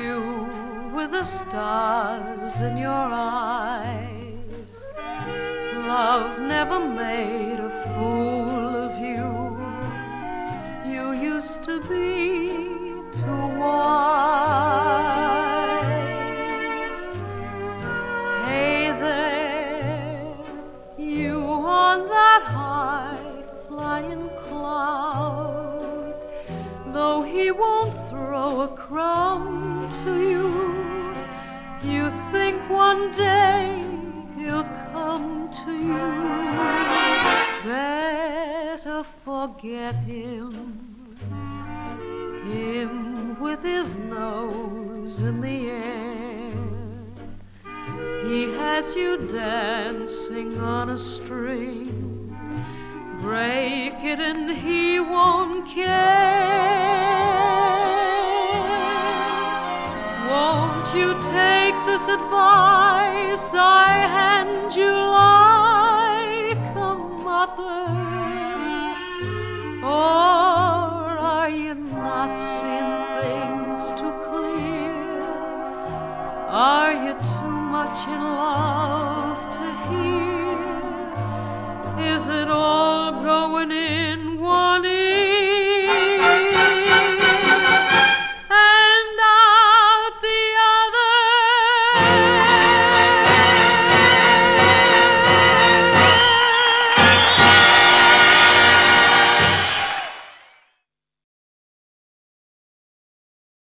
you with the stars in your eyes. Love never made a fool of you. You used to be too wise. Hey there, you on that high flying cloud. Though he won't throw a crumb to you, you think one day he'll come to you. Better forget him with his nose in the air. He has you dancing on a string. Break it and he won't care. Won't you take this advice I hand you like a mother? Or are you not seeing things too clear? Are you too much in love to hear?